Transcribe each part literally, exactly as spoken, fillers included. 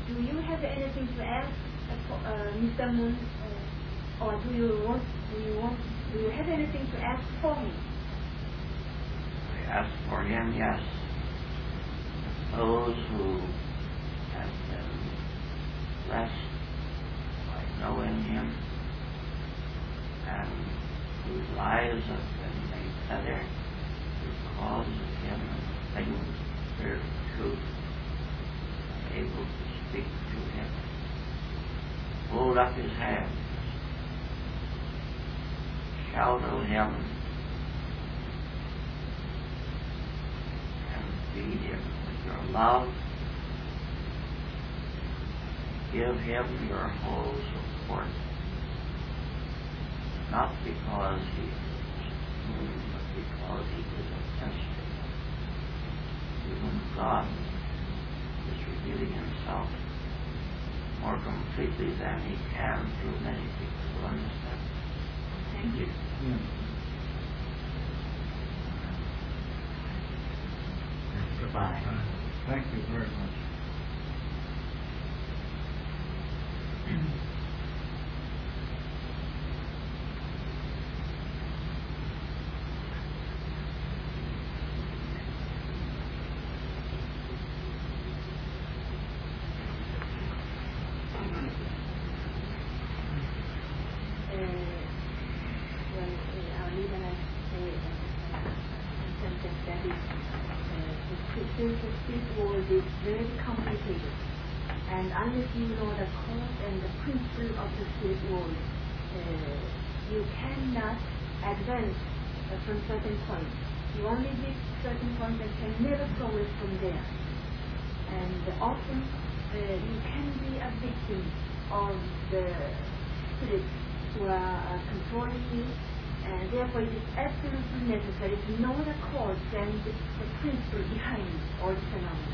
do you have anything to ask, uh, Mister Moon, uh, or do you want? Do you want? Do you have anything to ask for me? I ask for him, yes. Those who have been blessed by knowing him and whose lives have been made better because of him and things heard truth, and able to speak to him, hold up his hands, shout at him, and feed him with your love, give him your whole support, not because he is human, but because he is a mystery. Even God is revealing himself more completely than he can through many people who understand. Thank you. Yeah. Goodbye. Thank you very much. Very complicated, and unless you know the cause and the principle of the spirit world, uh, you cannot advance uh, from certain points. You only reach certain points and can never progress from there. And often uh, you can be a victim of the spirits who are uh, controlling you, and therefore it is absolutely necessary to know the cause and the, the principle behind all the phenomena.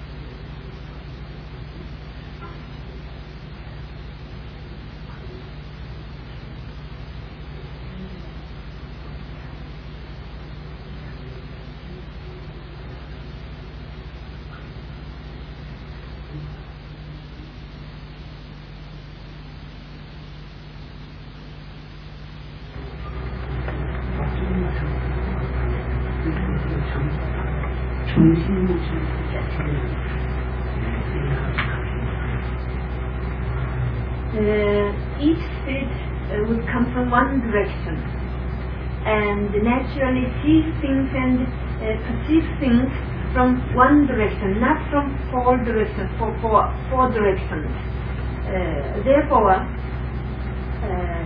Uh, each spirit uh, would come from one direction and naturally sees things and uh, perceives things from one direction, not from four directions, four, four, four directions. Uh, therefore, uh,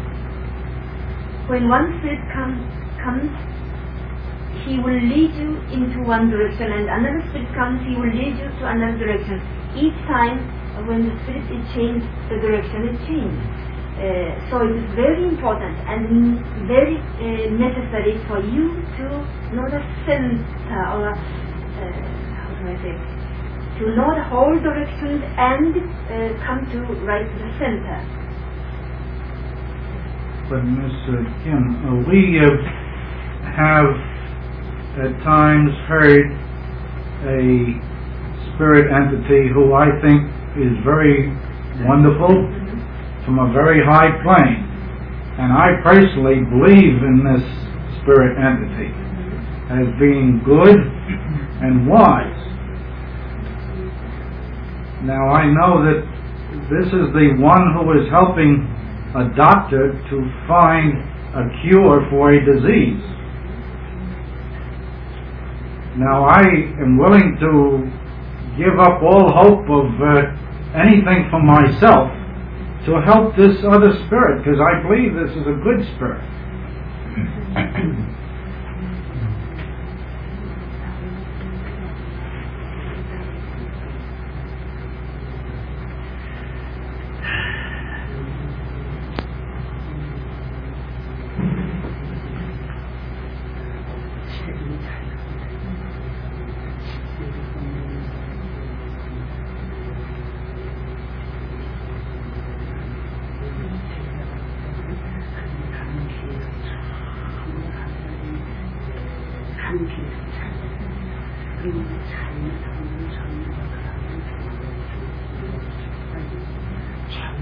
when one spirit come, comes, he will lead you into one direction, and another spirit comes, he will lead you to another direction. Each time uh, when the spirit is changed, the direction is changed. Uh, so it is very important and very uh, necessary for you to know the center, or uh, how do I say, to know the whole direction and uh, come to right to the center. But Miss Uh, Kim, uh, we uh, have at times heard a spirit entity who I think is very wonderful, mm-hmm. from a very high plane, and I personally believe in this spirit entity mm-hmm. as being good and wise. Now I know that this is the one who is helping a doctor to find a cure for a disease. Now I am willing to give up all hope of uh, anything for myself to help this other spirit, because I believe this is a good spirit.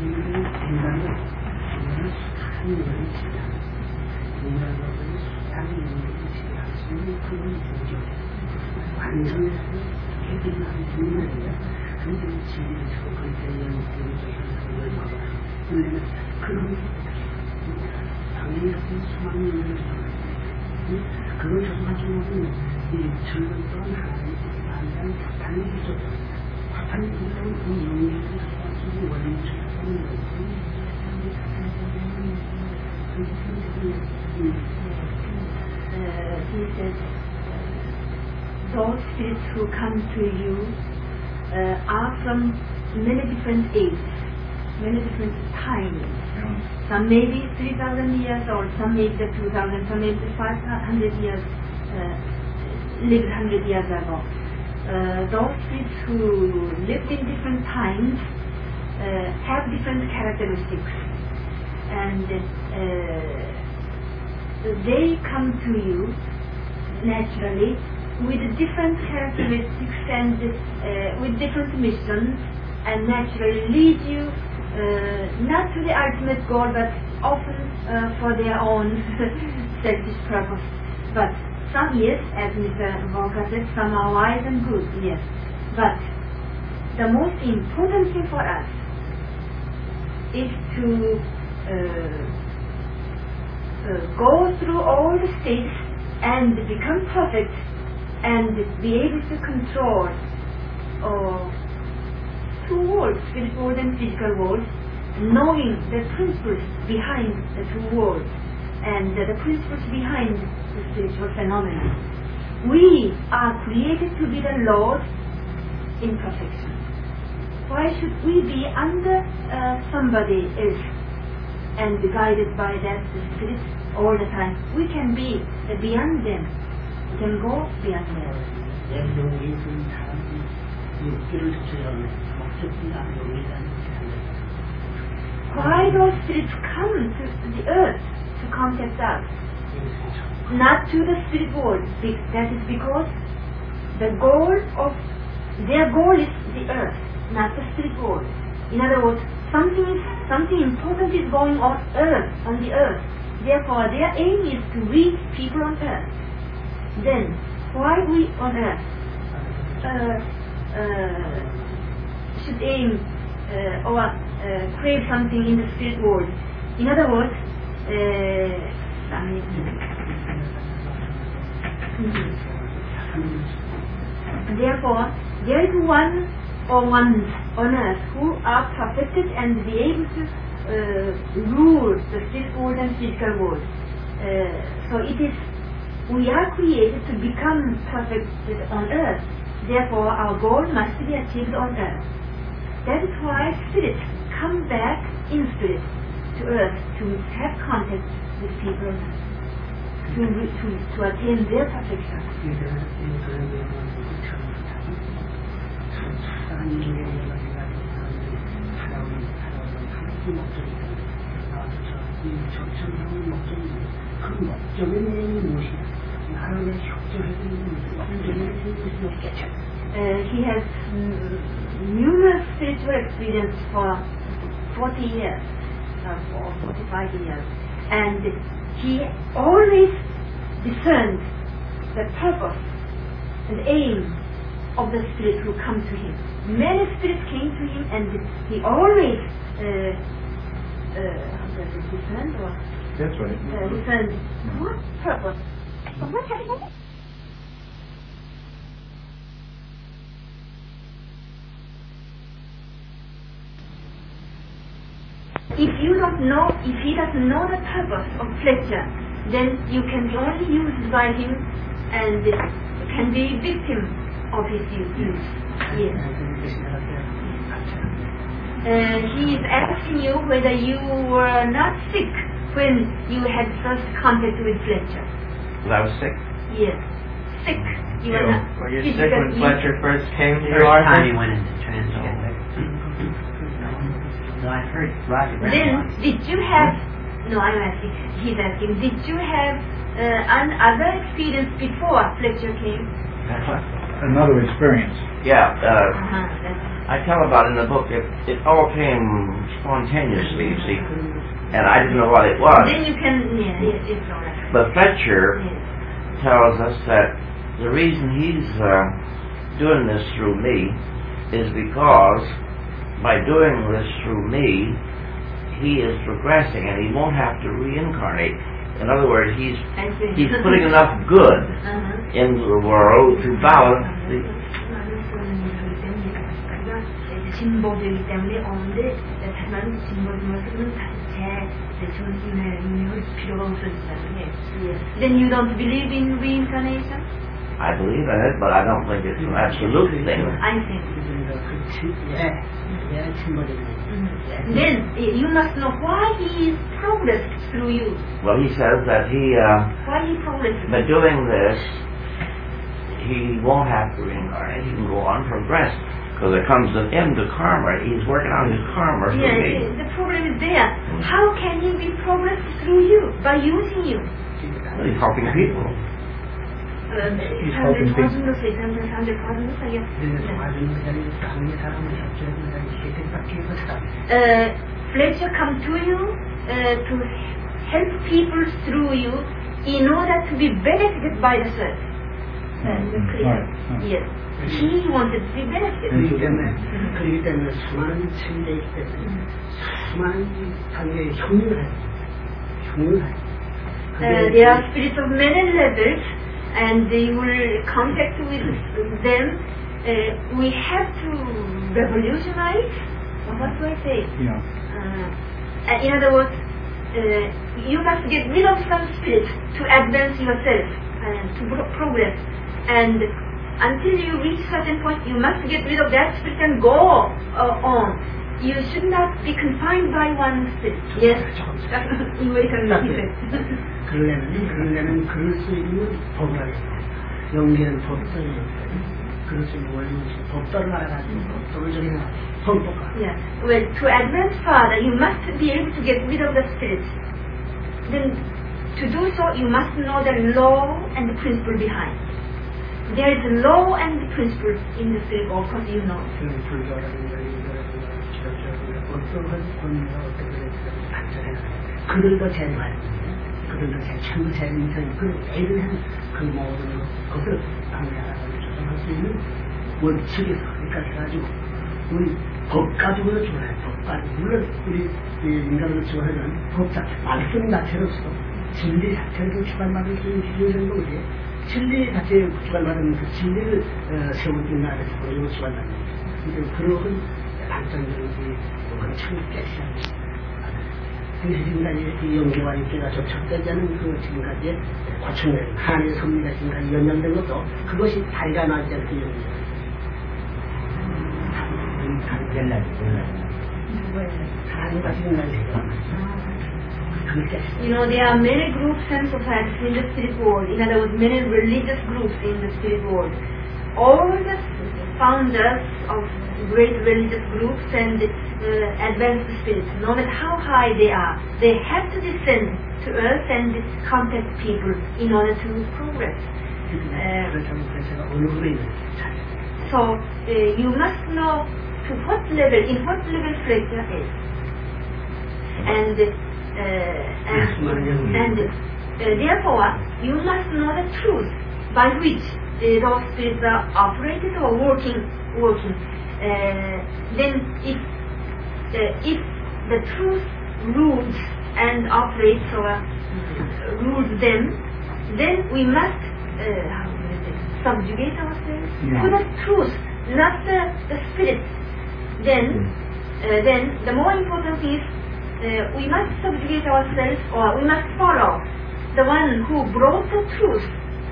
인간은 인간은 수많은 인간을 지배하는 인간으로서는 수많은 인간을 지배할 수 있는 그런 조직 완전해서 개빈한 인간이야. 그들이 지혜를 주고 그들의 영혼을 조사하는 열망을 우리는 그런 당연히 수많은 인간을 조사하는 그걸 조사하지 못하면 이 철근 또한 하나님의 한장 사탄이 있어도 사탄이 있다면 그 영역을 조사하기 원인을 조사하는 거고 Uh, he said, those spirits who come to you uh, are from many different ages, many different times. Yeah. Some may be three thousand years old, some may be two thousand, some may be five hundred years, uh, lived one hundred years ago. Uh, those spirits who lived in different times uh, have different characteristics. And uh, they come to you naturally with different characteristics and uh, with different missions, and naturally lead you uh, not to the ultimate goal, but often uh, for their own selfish purpose. But some, yes, as Mister Volker said, some are wise and good, yes. But the most important thing for us is to uh, Uh, go through all the states and become perfect and be able to control uh, two worlds, spiritual world and physical world, knowing the principles behind the two worlds and uh, the principles behind the spiritual phenomena. We are created to be the Lord in perfection. Why should we be under uh, somebody else and be guided by that spirit all the time? We can be uh, beyond them. We can go beyond them. 영적인 사람이 육기를 조절하는 목적이 아니오리라는 생각을. Why those spirits come to the earth to contact us, not to the spirit world? That is because the goal of their goal is the earth, not the spirit world. In other words, something is, something important is going on earth, on the earth. Therefore, their aim is to reach people on earth. Then, why we on earth uh, uh, should aim uh, or uh, crave something in the spirit world? In other words, uh, therefore, there is one or ones on earth who are perfected and be able to uh, rule the spirit world and physical world. Uh, so it is, we are created to become perfected on earth. Therefore, our goal must be achieved on earth. That is why spirits come back in spirit to earth to have contact with people, to, to, to attain their perfection. Uh, he has mm, numerous spiritual experience for forty years, uh, or forty-five years, and he always discerned the purpose and aim of the spirits who come to him. Many spirits came to him, and he always uh, uh, how does it discern or That's right. uh, discerned what purpose? What happened? If you don't know, if he doesn't know the purpose of Fletcher, then you can be only used by him and can be victim of his use. Yes. Uh, he is asking you whether you were not sick when you had first contact with Fletcher. Well, I was sick. Yes. Sick. You were Yeah. not. Were you Did sick when you- Fletcher first came to First your time he office? went into trance. No, I've heard Roger Brown Then, once. did you have, no, I'm asking, he's asking, did you have uh, another experience before Fletcher came? Another experience. Yeah, uh, Uh-huh, that's I tell about in the book, it, it all came spontaneously, you see, and I didn't know what it was. Then you can, yeah, yes, it's all right. But Fletcher Yes. tells us that the reason he's uh, doing this through me is because by doing this through me, he is progressing and he won't have to reincarnate. In other words, he's I see. he's putting enough good Uh-huh. into the world to balance the. 진보되기 때문에 오는데 다만 진보된 것은 제 정신의 능력을 필요가 없어진다는 게. Then you don't believe in reincarnation? I believe in it, but I don't think it's an absolute thing. I think. 예, 예, 침몰입니다. Then you must know why he is progressed through you. Well, he says that he, uh, Why he progressed. by doing this, he won't have to reincarnate. He can go on progress. Because there comes an end to karma. He's working on his karma through Yeah, me. the problem is there. How can he be progressed through you? By using you. Well, he's helping people. 사람들 도와줌으로써 사람들 사람들 도와줌으로써 이게. Uh, Fletcher come to you uh, to help people through you in order to be benefited by the service. Uh, Mm, clear? right, right. Yes. He wanted to be benefited. 그렇기 때문에 그렇기 때문에 수많은 천대이기 때문에 수많은 단계의 흉흉한 흉흉한 Uh, there are spirits of many levels, and you will contact with them. Uh, we have to revolutionize. What do I say? Yeah. Uh, in other words, uh, you must get rid of some spirit to advance yourself and to pro- progress. And until you reach certain point, you must get rid of that spirit and go uh, on. You should not be confined by one spirit. Yes. You can repeat it. 그러려면 그러려면 그럴 수 있는 법을 용기는 법도를 그럴 수 있는 원리는 법도를 알아가지고 법도를 정해 헌법과. Yeah. Well, to advance further, you must be able to get rid of the spirit. Then, to do so, you must know the law and the principle behind. There is a law and principle in the spirit, of course you know. 그 불교라든가 이거라든가 기독교라든가 어떠한 권위가 어떻게 발전해 그들도 제도할 그들도 제 천세 인생 그 애들한 그 모든 것을 방해하고 조정할 수 있는 원칙에서 그러니까 해가지고 우리 법 가지고도 좋아요. 법 가지고 물론 우리 인간으로 좋아하는 법자 말씀 자체로서 진리 자체로 주관받을 수 있는 기준적인 거지. 진리 자체에 주관받은 그 진리를 어, 세우는 나라에서 보여주고 주관받는 거죠. 그런 발전적인 그 원천이 깨시합니다. 그래서 지금까지 이 용기와 육계가 접촉되지 않은 그 지금까지의 과충된 하나님의 섭리가 지금까지 연장된 것도 그것이 다리가 나지 않게 연장된 옛날 하나님과 지금까지 You know, there are many groups and societies in the spirit world. In other words, many religious groups in the spirit world. All the founders of great religious groups and uh, advanced spirits, no matter how high they are, they have to descend to earth and contact people in order to progress. Uh, so uh, you must know to what level, in what level Fletcher is. And Uh, and and uh, therefore, you must know the truth by which uh, those spirits are operated or working. Working. Uh, then, if uh, if the truth rules and operates or uh, rules them, then we must uh, how do I say, subjugate ourselves Yeah. to the truth, not the, the spirit. Then, uh, then the more important thing is. Uh, we must subjugate ourselves, or we must follow the one who brought the truth.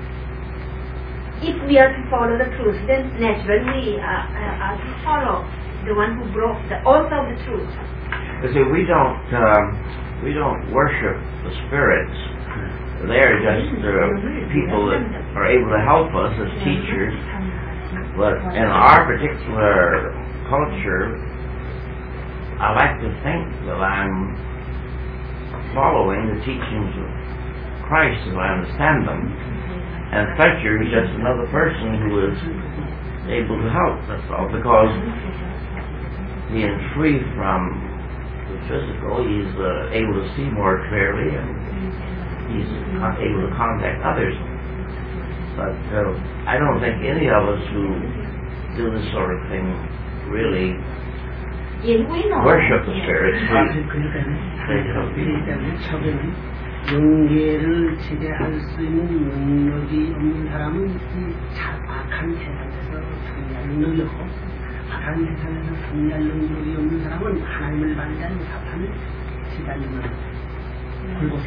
If we are to follow the truth, then naturally we are, uh, are to follow the one who brought the author of the truth. You see, we don't um, we don't worship the spirits. They're just uh, people that are able to help us as teachers. But in our particular culture, I like to think that I'm following the teachings of Christ as I understand them, and Fletcher is just another person who is able to help. That's all, because being free from the physical, he's uh, able to see more clearly, and he's con- able to contact others. But uh, I don't think any of us who do this sort of thing really Yes, we know. worship the spirits. 아, We, 그러니까요. they don't. 그렇기 때문에 처음에는 영계를 지배할 수 있는 능력이 없는 사람은 이 자- 악한 세상에서 승리할 능력이 없고, 악한 세상에서 승리할 능력이 없는 사람은 하나님을 반대하는 사탄을 지배할 능력이 없고,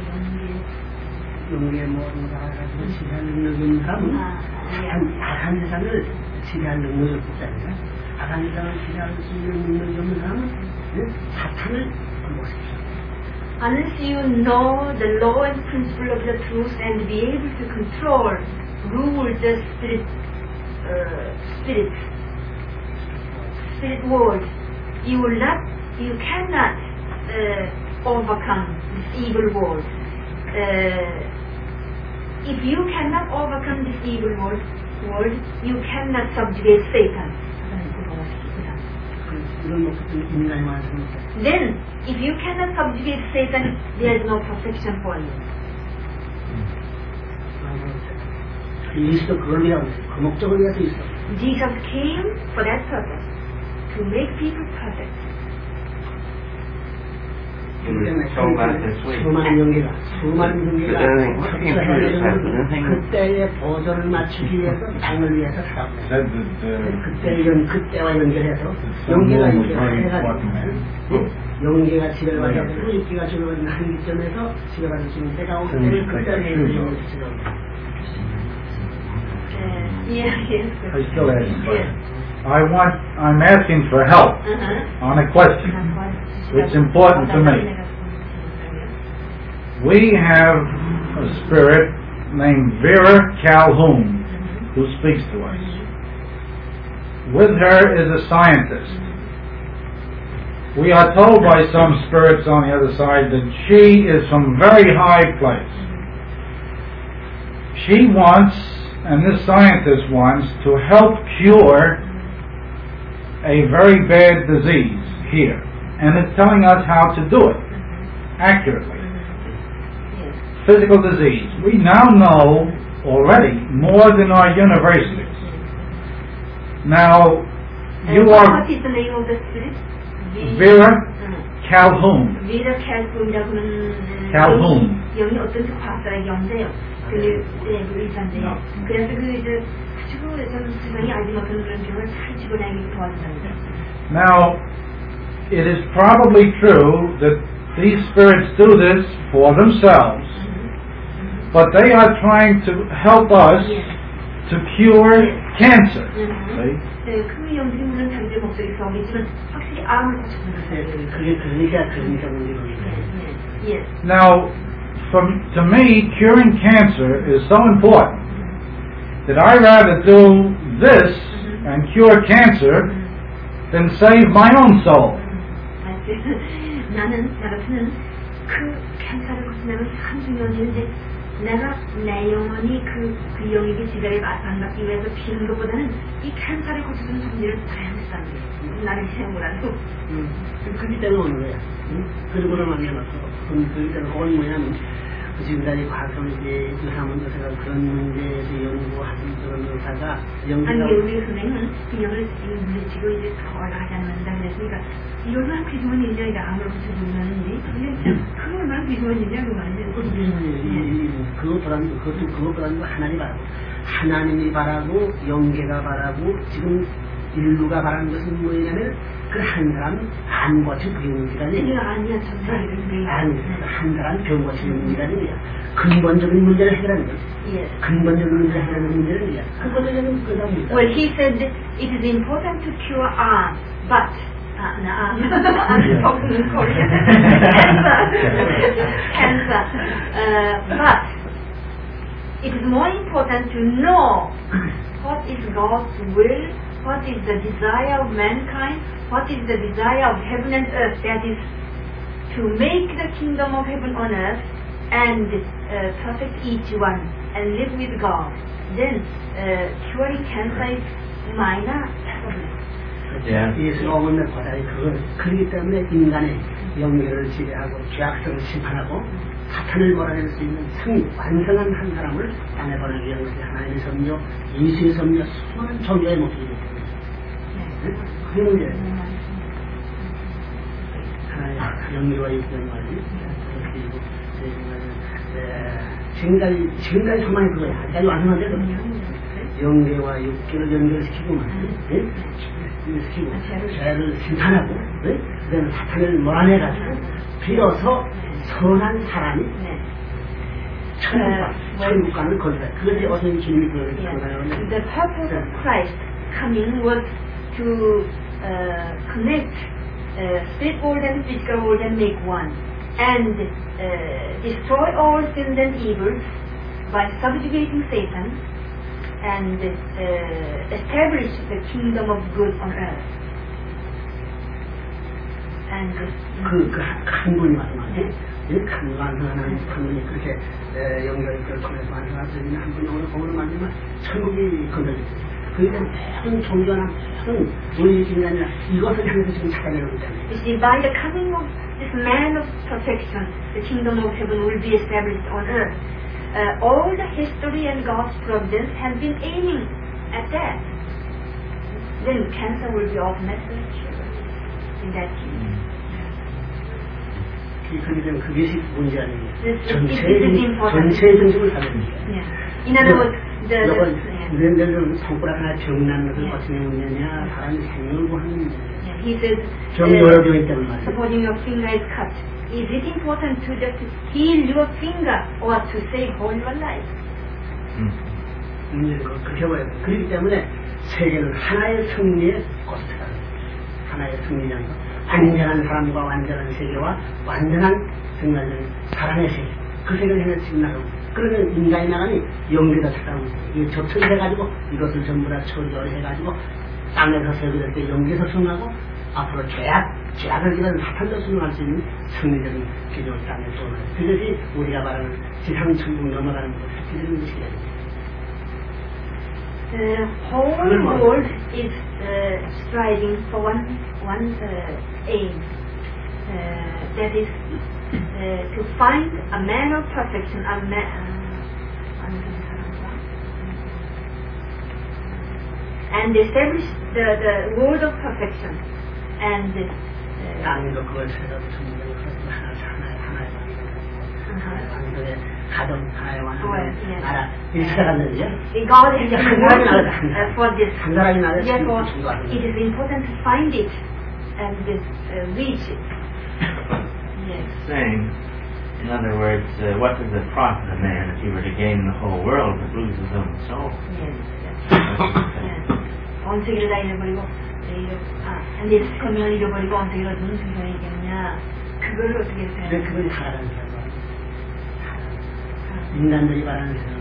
영계 모든 가가지고 지배할 능력이 없는 사람은 악한, 악한 세상을 지배할 능력이 없지 않습니까? 악한 세상을 지배할 수 있는 능력이 없는 사람은 네? 사탄을 굴복시키죠. Unless you know the law and principle of the truth and be able to control, rule the spirit, uh, spirit, spirit world, you will not, you cannot uh, overcome this evil world. Uh, if you cannot overcome this evil world, world, you cannot subjugate Satan. 이런 것도 인간이 완성했어요. Then, if you cannot subjugate Satan, there is no protection for you. 예수도 그걸 위하고 그 목적을 위해서 있어. Jesus came for that purpose, to make people perfect. about this week. 수많은 영계가 수많은 영계가 그때는 working through this type of thing. 그때의 보조를 맞추기 위해서 땅을 위해서 살았어요. Said that uh, 그때 연 그때와 연결해서 영계가 이렇게 해가지고 영계가 지배를 받아서 육계가 지배받는 한기점에서 지배받을 수 있는 때가 올 때를 그때를 위해서 지배합니다. Yes, yes. I still ask. Yes. I want. I'm asking for help Uh-huh. on a question. It's important to me. We have a spirit named Vera Calhoun who speaks to us. With her is a scientist. We are told by some spirits on the other side that she is from very high place. She wants, and this scientist wants, to help cure a very bad disease here. And it's telling us how to do it accurately. Physical disease. We now know already more than our universities. Now, you And are what is the name of the spirit? Vera Uh, Calhoun. Vera Calhoun이라고 하는 Calhoun. 영이 어떤 그 과학자의 영재요. 그, 네, 그 의사인데요. 그래서 그 이제 아주 좀 세상이 알지 못하는 그런 병을 잘 집어내기 도와준답니다. Now, it is probably true that these spirits do this for themselves, but they are trying to help us to cure cancer. See? 네, 그 영들이 물론 자기들 목소리 성이지만 확실히 암을 고쳐주는 거예요. 그게 그러니까 그러니까 문제가 Yes. Now, from, to me, curing cancer is so important that I rather do this and cure cancer than save my own soul. 나는 나 같은 그 캔서를 고치려면 참 중요한 일인데 내가 내 영혼이 그, 그 영에게 지배를 안 받기 위해서 피는 것보다는 이 캔서를 고쳐주는 성질을 더 해야겠다는 게 나는 생각을 음, 그렇기 때문에 오는 거야. 응? 그리고 만나서 그럼 그렇기 때문에 그건 뭐냐면 지금까지 과학적으로 이제 의사문제가 그런 문제에서 연구하는 그런 의사가 아니 연구가 우리 선생님은 그 영을 물리치고 이제 더 올라가지 않는다 그랬으니까 이 얼마나 귀중한 일이야 암을 고쳐주는지 그거 얼마나 귀중한 일이야 그 말이지. 그것보다는 그것도 그것보다는 하나님 바라고 하나님이 바라고 영계가 바라고 지금 인류가 바라는 것은 뭐냐면 그 한 사람 안 고쳐 병이라는 얘기야. 아니야 전생이 아니 한 사람 병 고치는 문제라는 얘기야. 근본적인 문제를 해결하는 거야. Yes. 근본적인 문제를 해결하는 문제는 뭐야? 근본적인 그다음에 Well, he said it is important to cure arm, but uh, no, arm. I'm talking in Korean. cancer, cancer. Uh, but it is more important to know what is God's will, what is the desire of mankind, what is the desire of heaven and earth. That is to make the kingdom of heaven on earth and uh, perfect each one and live with God. Then uh, curing cancer is minor problem. Yeah. 예수가 오면 고달이 그걸 그렇기 때문에 인간의 영계를 지배하고 죄악성을 심판하고 사탄을 몰아낼 수 있는 승리 완성한 한 사람을 땅에 보내기 위한 것이 하나님의 섭리요 예수의 섭리요 수많은 종교의 목적이기 때문에 그게 문제예요. 하나의 영계와 있던 말이 그리고 지금까지 지금까지 상황이 그거야. 아직까지 완성한 데도 영계와 육계를 연결시키고 말이야. 시키고 죄를 심판하고 그다음에 사탄을 몰아내가지고 비로소 선한 사람이 천국과 천국과는 거기다. 그것이 어떤 주님이 그러나요? The purpose of Christ coming was to uh, connect uh, spirit world and physical world and make one, and uh, destroy all sins and evils by subjugating Satan and uh, establish the kingdom of good on earth. And 그 그 한 분이 마지막에 한 완성하는 한 분이 그렇게 연결을 통해서 완성할 수 있는 한 분이 오늘 오늘 만들면 천국이 건설됐어요. 그러니까 모든 종교나 모든 우리 인간이나 이것을 향해서 지금 찾아내고 있잖아요. You see, by the coming of this man of perfection, the kingdom of heaven will be established on earth. Uh, all the history and God's providence have been aiming at that. Then cancer will be of message in that case. 그렇기 때문에 그것이 문제 아니에요. This- 전체의 this is important. 전체의 중심을 가져야 Yeah. In other words, the, the 여러분, yeah. 내가 손가락 하나 정난 것을 예. 거치는 문제냐, 사람이 생명을 구하는 문제냐. Yeah, he says, 정이 여러 개 있다는 말이에요. supposing your finger is cut, is it important to just heal your finger or to save whole your life? 문제는 그렇게 해버려요. 그렇기 때문에 세계는 하나의 승리의 꽃이다. 하나의 승리라는 것. 완전한 사람과 완전한 세계와 완전한 정말 사랑의 세계. 그 세계를 향해 지금 나가고. 그러면 인간이 나가니 영계가 찾아오고 이게 접촉을 해가지고 이것을 전부 다 처리를 해가지고 땅에서 세계될 때 영계에서 승하고 앞으로 죄악, 죄악을 기다리는 사탄도 승할 수 있는 승리적인 기적을 땅에 쏘는 그것이 우리가 말하는 지상 천국 넘어가는 것을 기다리는 것이다. The whole world is uh, striving for one one uh, aim, uh, that is uh, to find a man of perfection, a man, uh, and establish the the world of perfection, and uh, 땅도 그걸 새로 천국을 하나 하나의 하나의 하나의 왕국의 가정 하나의 왕국의 나라 일사갔는데요. God has 한 given 사람이 us 나라 for this. 한 사람이 나라 Therefore, 천국을 it is important to find it and uh, reach it. Yes. Saying, in other words, uh, what does it profit a man if he were to gain the whole world but lose his own soul? Yes. Yes. 온 세계를 다 잃어버리고, 아, 근데 생명을 잃어버리고 온 세계를 얻는 생명이 있겠냐? 그걸 어떻게 해야 근데 그건 하라는 거예요. 인간들이 말하는 세상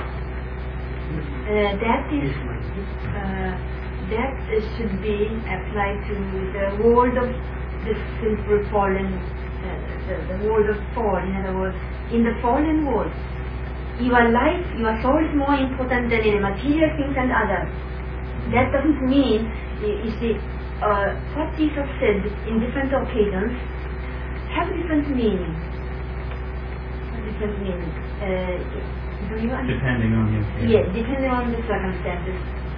Uh, that is uh, that uh, should be applied to the world of the sinful fallen, uh, the, the world of fall. In other words, in the fallen world, your life, your soul is more important than any material things and others. That doesn't mean, you see, uh, what Jesus said in different occasions have different meaning. Different meaning. Uh, do you understand? Depending on your case. Yes, depending on the circumstances.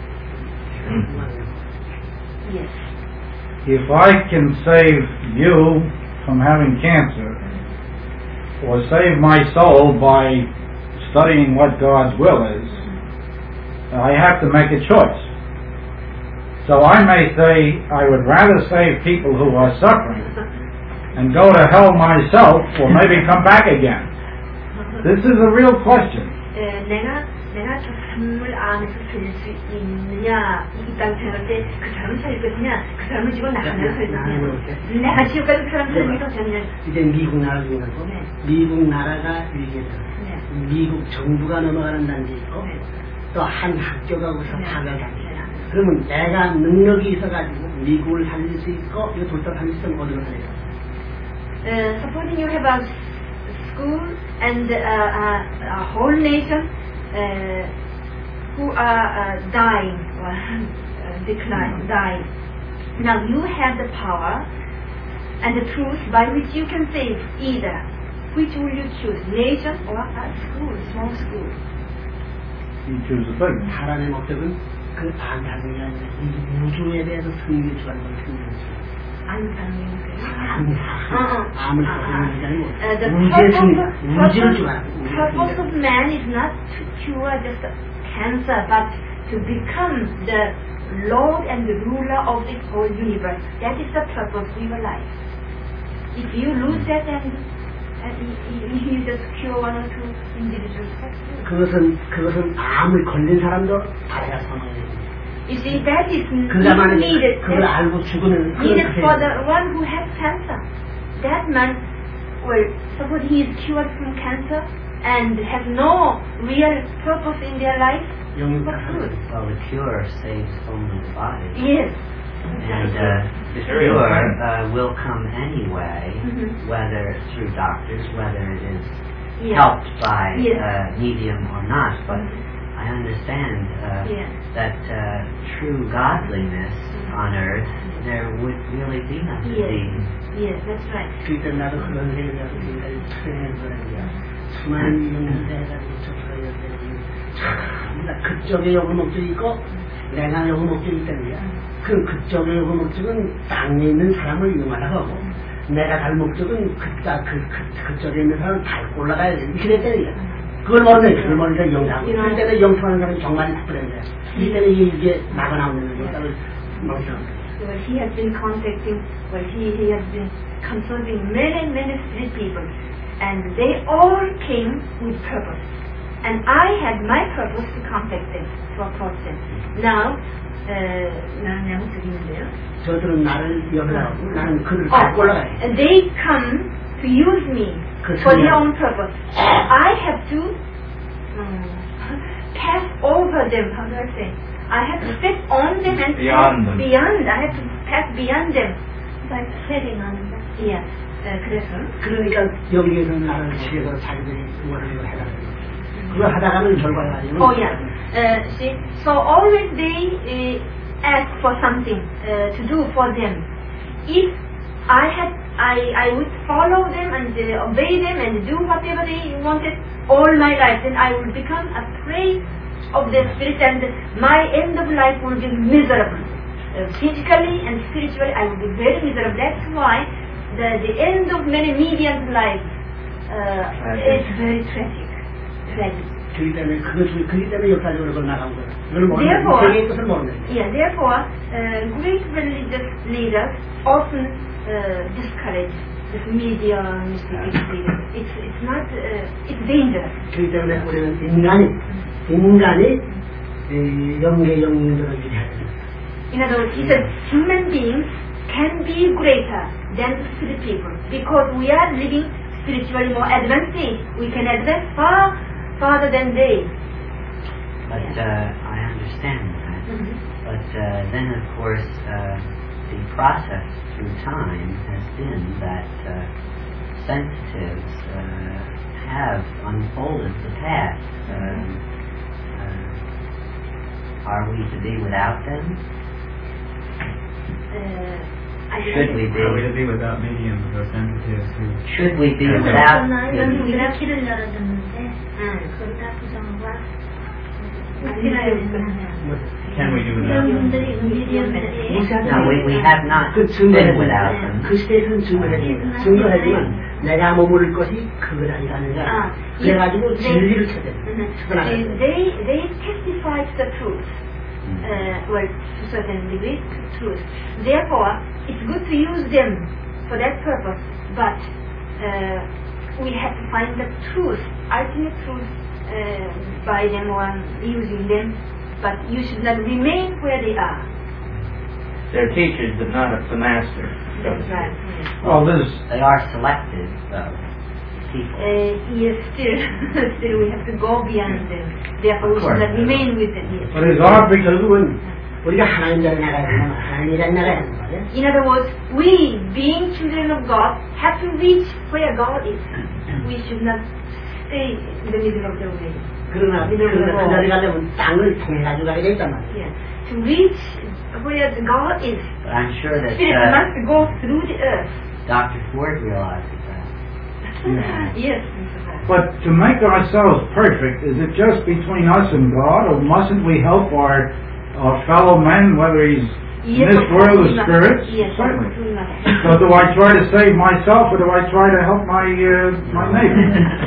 Yes. If I can save you from having cancer, or save my soul by studying what God's will is, I have to make a choice. So I may say I would rather save people who are suffering and go to hell myself, or maybe come back again. This is a real question. 에, 내가 내가 저 삶을 안에서 살릴 수 있느냐, 이 땅 살릴 때 그 사람을 살릴 것이냐, 그 사람을 지고 나가면 살릴 것이냐, 내가 지옥 가서 그 사람 살리기 더 좋냐. 이제 미국 나라 중에서 네. 미국 나라가 위기잖아요. 네. 미국 정부가 넘어가는 단지 있고 네. 또 한 학교가 거기서 네. 파괴 단지. 그러면 내가 능력이 있어가지고 미국을 살릴 수 있고 이 돌다 살릴 수 있으면 어디로 살릴까? Uh, supposing you have a school and uh, uh, a whole nation uh, who are uh, dying or uh, decline, dying, Now you have the power and the truth by which you can save either. Which will you choose, nation or a school, small school? You choose the thing. 하나님의 목적은 그 안타는 게 아니라 이 우주에 대해서 승리를 주라는 걸 승리를 주. 암, 암을 주는 게 아니고 우주의 승리, 우주를 주라. The purpose of man is not to cure just cancer, but to become the Lord and the ruler of the whole universe. That is the purpose of your life. If you lose that, then uh, you, you just cure one or two individuals. 그것은 그것은 암을 걸린 사람도 받아야 선언해요. You see, that is 그가만 needed. 그걸 알고 죽으면 Needed for the one who has cancer. That man, well, suppose he is cured from cancer and has no real purpose in their life. What good? Well, the cure saves only the body. Yes. And uh, the cure uh, will come anyway, mm-hmm. whether through doctors, whether it is yes. helped by yes. uh, medium or not. But I understand uh, yes. that uh, true godliness on earth, there would really be no disease. Yes, that's right. 그때 나도 그런 생각을 굉장히 트레이너야. 수많은 연대가 저쪽에 참 그쪽에 요구 목적이 있고 내가 요구 목적이 있다는 거야. 그 그쪽의 요구 목적은 땅에 있는 사람을 이용하려고 하고 내가 갈 목적은 그따 그, 그 그쪽에 있는 사람을 밟고 올라가야 돼. 이렇게 됐다는 거야. 그걸 모르네. 그걸 모르니까 영상. 그럴 때는 영통하는 사람이 정말 나쁘던데. 이때는 이게 나가 나오는 거야. 멍청한 Well, he has been contacting, well, he, he has been consulting many, many street people, and they all came with purpose. And I had my purpose to contact them, to approach them. Now, 나는 양쪽이 있는데요. 저들은 나를 여기라고, 나는 그를 밟고 올라가야 돼. And they come to use me for their own purpose. I have to um, pass over them, how do I say? I have to step on them and beyond them. Beyond, I have to pass beyond them. Like treading on them. Yeah. 에, 그래서. 그러니까 여기에서 나를 지혜로 자기들이 원하는 해라. 그거 하다가는 결과가 아니고. Oh yeah. Uh, see, so always they uh, ask for something uh, to do for them. If I had, I I would follow them and uh, obey them and do whatever they wanted all my life, then I would become a prey of the spirit, and my end of life will be miserable. Uh, physically and spiritually, I will be very miserable. That's why the the end of many mediums' lives uh, is very tragic. Tragic. 그렇기 때문에 그것을 그렇기 때문에 역사적으로 그걸 나간 거예요. 그걸 모르는 세계의 것을 모르는. Yeah. Therefore, uh, great religious leaders often uh, discourage this medium, mystic. It's it's not. Uh, it's dangerous. 그렇기 때문에 우리는 인간이 인간이 영계 영웅들을 위해. In other words, he said human beings can be greater than spirit people because we are living spiritually more advanced stage. We can advance far farther than they. But uh, I understand that. Mm-hmm. But uh, then, of course, uh, the process through time has been that uh, sensitives uh, have unfolded the path. Um, uh, are we to be without them? Uh, Should we be? Are we to be without mediums or sensitives who... Should we be without them? 우리가 길을 열어줬는데 그러다 부정과 Can we do without them? No, we, we have not been without them. 그 시대에서는 증거해주면 증거해주면 내가 머무를 것이 그걸 아니라는 거야. 그래가지고 진리를 찾아야 돼. They they testify to the truth. Uh, well, to a certain degree, truth. Therefore, it's good to use them for that purpose, but uh, we have to find the truth, ultimate truth, uh, by them or using them, but you should not remain where they are. They're teachers, but not the master. That's right. Yes. Well, this They are selected, though. People. Uh, yes, still, still we have to go beyond them. Therefore, we should not remain with them. Yes. but it's our big 결국은 우리가 하나님이라는 나라에 하나님이라는 나라에 하는 거예요. In other words, we, being children of God, have to reach where God is. We should not stay in the middle of the way. 그러나 그러나 그 자리 가려면 땅을 통해 가지고 가게 돼 있단 말이에요. Yeah. to reach where the God is, But I'm sure that spirit uh, must go through the earth. Doctor Ford realizes that. Yeah. Yes, Mister Ford. But to make ourselves perfect, is it just between us and God, or mustn't we help our, our fellow man, whether he's in Yes, this of course world of we must. spirits? Yes, of Certainly. course we must. So do I try to save myself, or do I try to help my uh, my neighbor?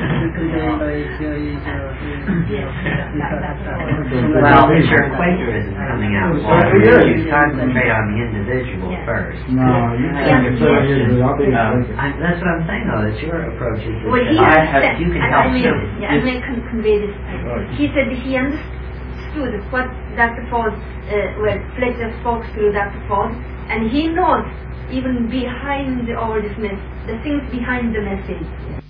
Well, it's your Quakerism coming out. Certainly is. You concentrate on the individual Yeah. first. No, you Yeah. can't say it. I'll be No. thinking. I, that's what I'm saying, though, that your approach is Well, he that I have, understand. you can I, help I may, him. yeah, I may con- convey this. He said he understood what Doctor Ford, uh, well, Fletcher spoke through Doctor Ford, and he knows even behind all this mess, the things behind the message.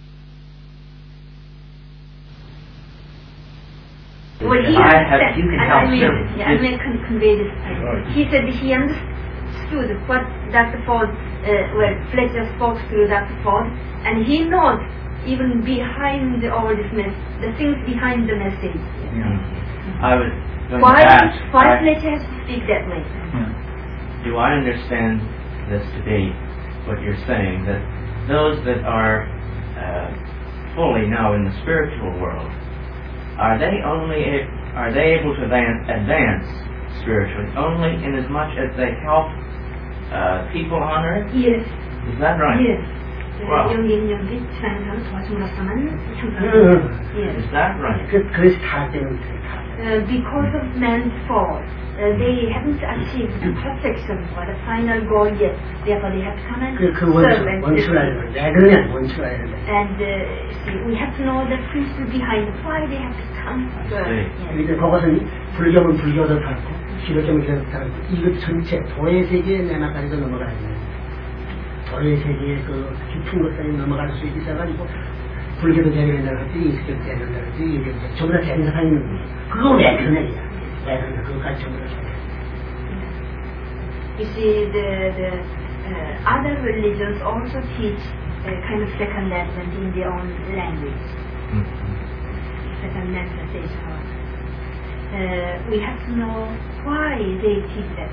Well, he I have, understand. you can I, help I may, him. yeah, I may con- convey this. He said he understood what Doctor Ford, uh, well, Fletcher spoke through Doctor Ford, and he knows even behind all this mess, the things behind the message. I was going Why, to ask, why I- Fletcher has to speak that way? do I understand this to be what you're saying, that those that are uh, fully now in the spiritual world, are they only are they able to advance, advance spiritually only in as much as they help uh, people on earth? Yes, Is that right? yes. Wow. 여기 여기 지나가는 도와줌으로서만 형상. Yes. Is that right? 그, 그것이 다 때문에 다. Uh, because of man's fall, uh, they haven't achieved the perfection or the final goal yet. Therefore, they have to come and 그, 그 serve 원수, and 원수를 알아야 돼. 왜 그러냐, 원수를 알아야 돼. And uh, see, we have to know the principle behind why they have to come serve. see. Yes. 그러니까 그것은 불교는 불교도 다르고 기독교는 기독교도 다르고 이거 전체 도의 세계에 내막까지도 넘어가야 돼. 도의 세계의 그 깊은 것까지 넘어갈 수 있어가지고 불교도 재련한다고 하지 이스교도 재련한다고 하지 이게 전부 다 재련하는 있는 거지. 그거 왜 그러냐 이야. 왜 그러냐 그거까지 전부 다 재련. You see, the, the uh, other religions also teach a kind of second advent in their own language. Second manifestation. Uh, we have to know why they teach that.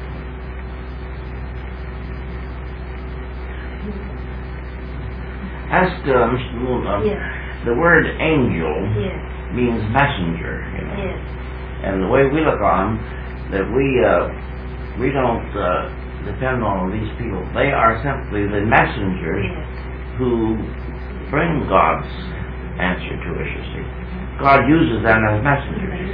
Ask uh, Mister Moon, uh, Yes. the word angel Yes. means messenger, you know. Yes. And the way we look on, that we uh, we don't uh, depend on these people. They are simply the messengers Yes. who bring God's answer to us, you see. God uses them as messengers.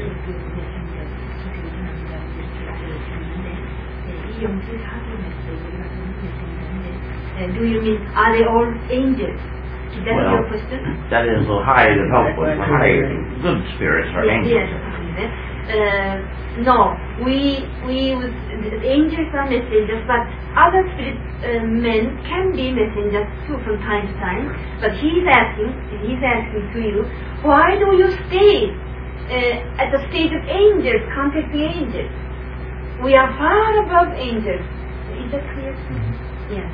Uh, do you mean, are they all angels? Is that Well, your question? That is the high and helpful, the high good spirits are Yes, angels. yes. Uh, no, we we the angels are messengers, but other spirit uh, men can be messengers too from time to time. But he's asking, he's asking to you, why do you stay uh, at the stage of angels, contacting angels? We are far above angels. Is that clear? Yes.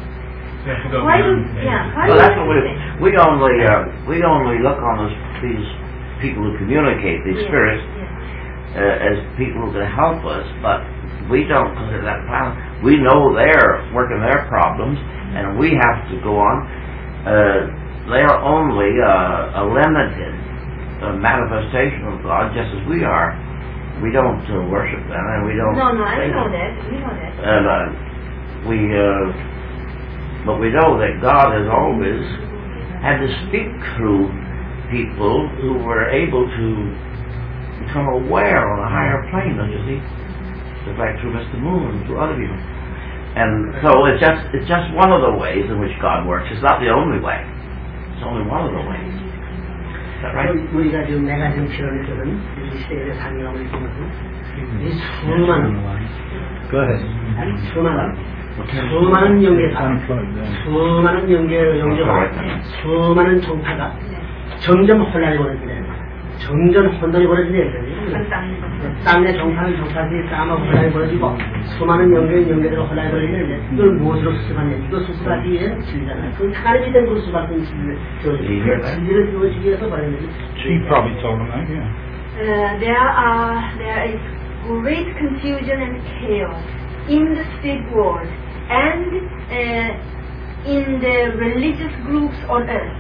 Why do yeah? Why Well, do that's you what we, stay? we only uh, we only look on this, these people who communicate, these Yes, spirits, yes. uh, as people that help us, but we don't consider that plan. We know they're working their problems, and we have to go on. Uh, they are only uh, a limited uh, manifestation of God, just as we are. We don't uh, worship them, and we don't. No, no, I say know them. that. We know that. And uh, we, uh, but we know that God has always had to speak through people who were able to become aware on a higher plane, don't you see? Just like through Mister Moon and through other people. And so it's just it's just one of the ways in which God works. It's not the only way. It's only one of the ways. Is that right? 우리가 지금 내가 지금 표현해서는 이 시대의 상경을 보면은 이 수많은 Go ahead. 수많은 수많은 영계사 수많은 영계 영계가 수많은 종파가 점점 혼란이 벌어지네. 점점 혼란이 벌어지네. 땀내 종파는 종파들이 땀하고 혼란이 벌어지고 수많은 영계 영계들과 혼란이 벌어지는데 이걸 무엇으로 수습하냐? 이거 수습하기 위해 진리잖아요. 그 하나님이 된 그 수습하는 진리를 진리를 주어지기 위해서 벌어지는 She probably told him that, yeah. Uh, there are there is great confusion and chaos in the spirit world and uh, in the religious groups on earth.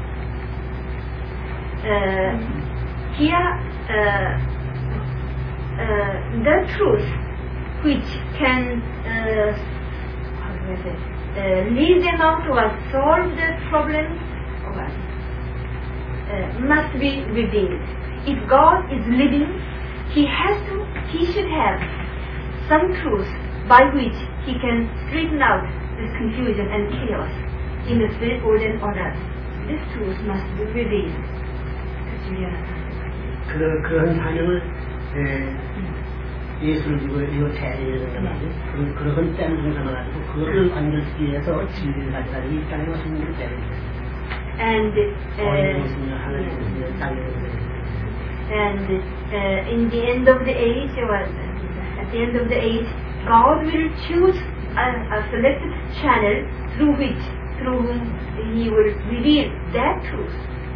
Uh, here, uh, uh, the truth which can uh, how do I say, uh, lead them out or solve the problems or, uh, must be revealed. If God is living, He has to, He should have some truth by which He can straighten out this confusion and chaos in the spirit world and on earth. This truth must be revealed. 그, 그런 사명을 에, 예수를 주고 이거 대리해야 된단 말이에요. 그, 그런 땜을 중심해가지고 그거를 만들기 위해서 진리를 가져가지고 이 땅에 오신 분을 때립니다. And uh, and uh, in the end of the age, or at the end of the age, God will choose a, a selected channel through which, through whom He will reveal that truth.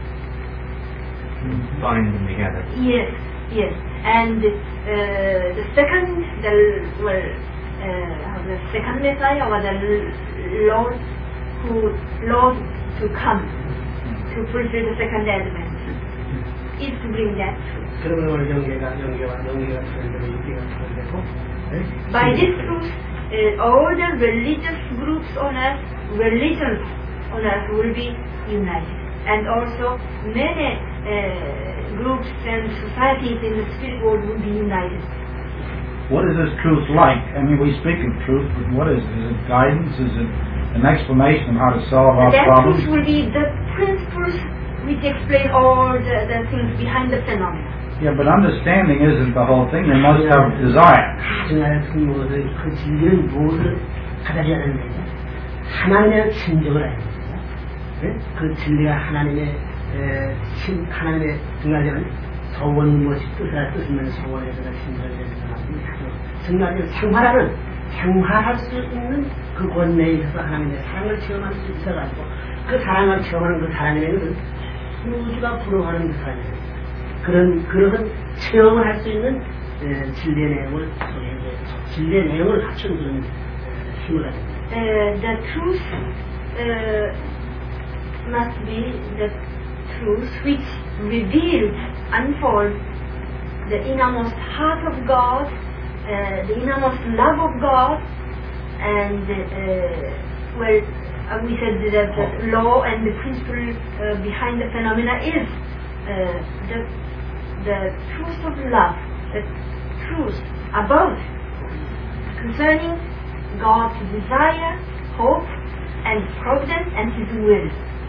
Bind them together. Yes, yes. And uh, the second, the well, uh, the second Messiah, or the Lord who Lord to come to fulfill the second advent, is to bring that truth. 그러면 오늘 영계가 영계와 영계가 트렌드로 육계가 트렌드고. By this truth, uh, all the religious groups on earth, religions on earth will be united, and also many uh, groups and societies in the spirit world will be united. What is this truth like? I mean, we speak of truth, but what is it? Is it guidance? Is it an explanation of how to solve our that problems? That truth will be the principles which explain all the, the things behind the phenomena. Yeah, but understanding isn't the whole thing. They must have desire. 가증할 그 모든 그 진리는 무엇을 가져야 하는 거죠? 하나님의 친정을 해야 됩니다. 네? 그 진리가 하나님의 에, 신, 하나님의 등하자는 서원 무엇이 뜻이라 뜻이면 서원에서가 신정을 해서 정말 생활하는 생활할 수 있는 그 권내에 있어서 하나님의 사랑을 체험할 수 있어가지고 그 사랑을 체험하는 그 사랑에는 우주가 불어가는 그 사랑이에요. 그런 그런 체험을 할 수 있는 에, 진리의 내용을 진리의 내용을 갖춘 그런 에, 힘을 가집니다. Uh, the truth uh, must be the truth which reveals, unfolds the innermost heart of God, uh, the innermost love of God, and uh, well, uh, we said that the law and the principle uh, behind the phenomena is uh, the the truth of love, the truth about concerning God's desire, hope, and providence, and His will,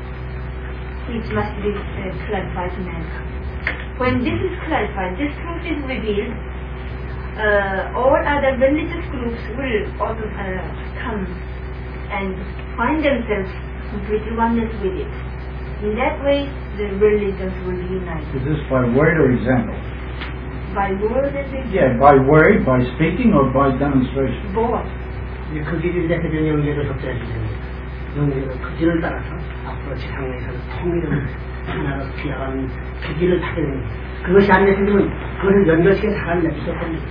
which must be uh, clarified to mankind. When this is clarified, this truth is revealed, uh, all other religious groups will also uh, come and find themselves completely oneness with it. In that way, the religions will be united. Is this by word or example? By word and example. Yeah, by word, by speaking, or by demonstration? Both. 그 길을 대표적인 영계를 적자해 주십니다. 영계는 그 길을 따라서 앞으로 지상에서는 통일을 하나로 피어가는 그 길을 타게 됩니다. 그것이 안 되면 그것을 연결시켜 사람이 내주셔 버립니다.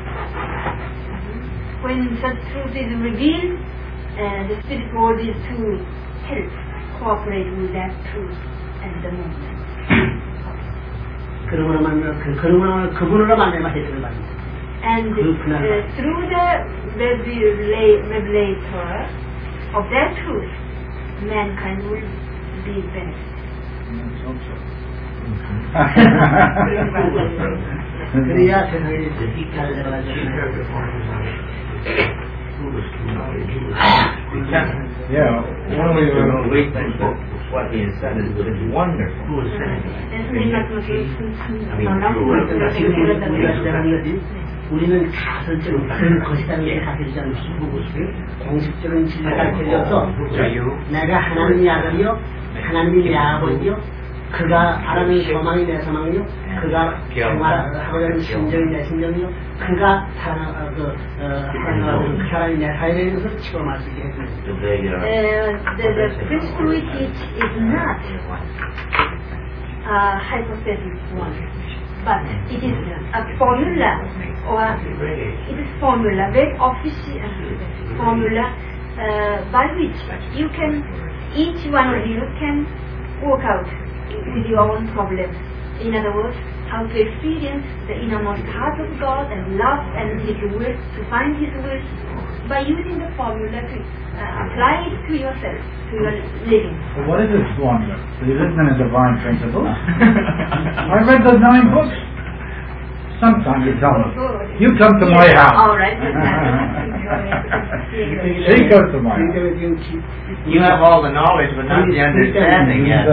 When such truth is revealed, uh, the spirit world is to help cooperate with that truth and the movement. 그러므로 만나 그 그러므로 그분으로 만나면 해결을 받습니다. And uh, through the revela- revelator of that truth, mankind will be benefited. 그래야 세상에 잘 Yeah, Earlier we think that what he has said is, is wonderful. 우리는 가설적인 그런 것이라는 가르치지 않고 공식적인 진리를 가르쳐줘서 내가 하나님의 아들이요 하나님의 아버지요 그가 알아낸 소망이 내 소망이요 그가 생활하고자 하는 심정이 내 심정이요 그가 사랑하고 사랑하는 그 사람이 내 삶에 있는 체험할 수 있게 해줍니다. Uh, the, the principle we teach is not a hypothetical one, but it is a formula or it is formula, very official formula uh, by which you can, each one of you can work out with your own problems. In other words, how to experience the innermost heart of God and love and His will, to find His will by using the formula to uh, apply it to yourself, to your living. So what is this formula? There isn't a divine principle. I read the nine books. Sometimes you tell me. You come to my house. All right. She goes to my house. You have all the knowledge, but not the understanding yet.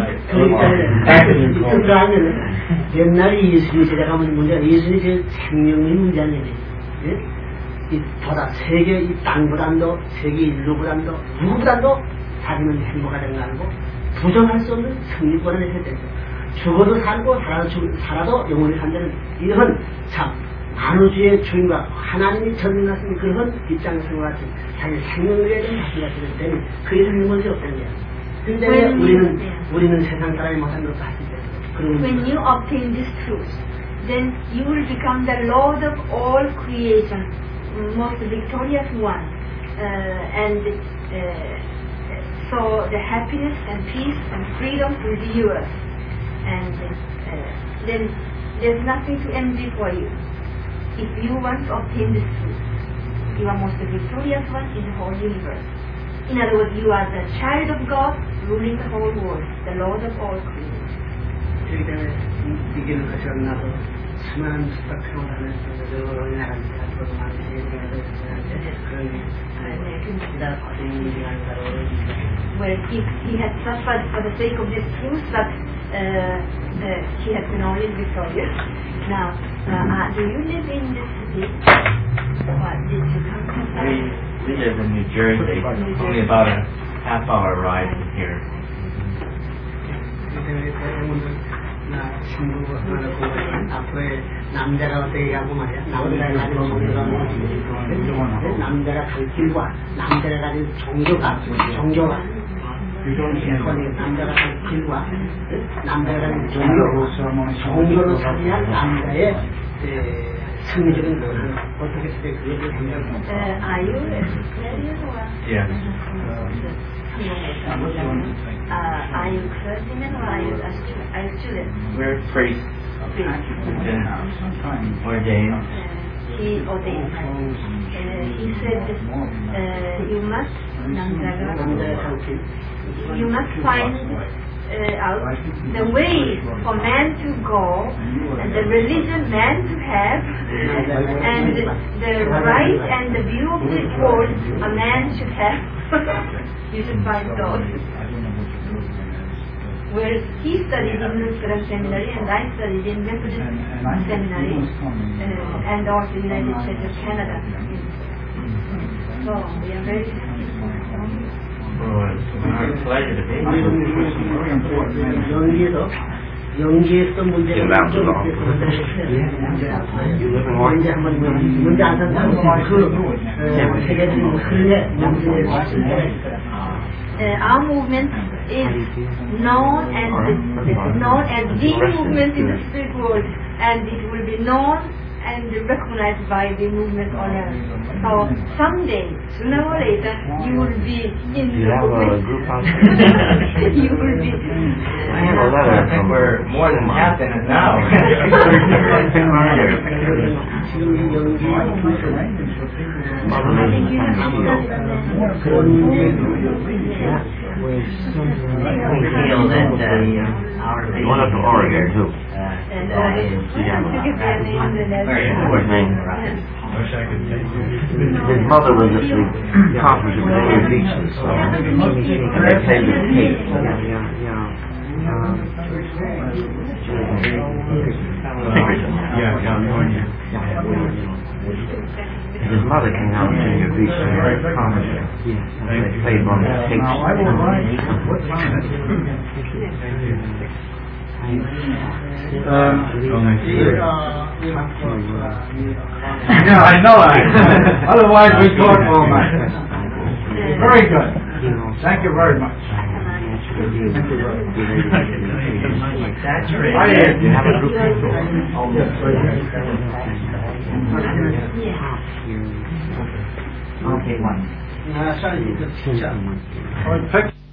옛날에 예수님 세대가면 문제가 예수님이 제 생명의 문제 아니에요. 이 보다 세계 이 땅보다도 세계 인류보다도 누구보다도 자기는 행복하다는 거 알고 부정할 수 없는 승리권을 했대요. 죽어도 살고 살아도, 죽, 살아도 영원히 산다는 이런 참 만우주의 주인과 하나님이 전능하신 그런 입장에서 같이 자기 생명을 좀 다시 가시는 때는 그 이상의 문제 없다는 거야. 근데 우리는 우리는 세상 사람이 못한 것도 하실 때 when you obtain this truth, then you will become the Lord of all creation, most victorious one, uh, and uh, so the happiness and peace and freedom will be yours. And uh, then there's nothing to envy for you. If you want to obtain this truth, you are most victorious one in the whole universe. In other words, you are the child of God ruling the whole world, the Lord of all creation. 저기 때문에 이기는 것이 없나도 수많은 수박 평단에서 여러 나라들 앞으로 많은 얘기가 그런 기다 고생이 한다로 Well, he, he had suffered for the sake of this truth, but uh, uh, he has been always victorious. Now, uh, uh, do you live in this city? Or did you come from We, we live in New Jersey, only about a half hour ride from here. 나 친구 하나 보고 앞으로의 남자가 어떻게 하고 말이야 남자가 가진 종교가 남자가 갈 길과 남자가 가진 종교가 종교가 남자가 갈 길과 남자가 가진 종교 종교로 살아야 남자의 승리적인 것을 어떻게 때 그것을 생각합니까? Are you vegetarian or? Yes. Uh, are you clergymen or are you a student? Are you student? We're priests. Priest. Been ordained. Uh, he ordained. Uh, he said, uh, you must, you must find uh, out the way for man to go, and the religion man to have, and the right and the view of this world a man should have. You should find those. Whereas he studied in Lutheran Seminary and I studied in Methodist Seminary uh, and also United States of Canada. So we are very happy. Oh, it's our pleasure to be here. 연기에서 연기했던 문제를 문제 한번 문제 안 산다고 그 세계적인 흐름에 문제를 Uh, our movement is known as known as the movement in the spirit world, and it will be known and recognized by the movement on earth. So someday, sooner or later, you will be in the movement. You will be. I have a letter. I think we're more than half in it now. You went up to Oregon too. What's his name? His mother was at the conference of the Beaches, so and they played with Kate. His mother came out to the beach and very promising. They played one of the tapes. Um, yeah, I know that. Otherwise, we talk all night. Very good. Thank you very much. Saturated. I You have a group. Okay, one. All right, pick